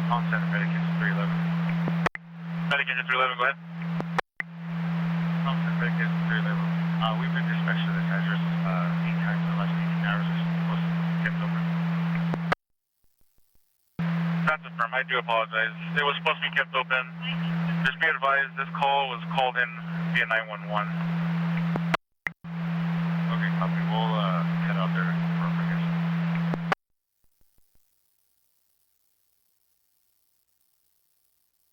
On center, Medication 311. Medication 311, go ahead. On center, Medication 311. We've been dispatched to this address 8 times in the last 18 hours. It's supposed to be kept open. That's a firm. I do apologize. It was supposed to be kept open. Just be advised, this call was called in via 911.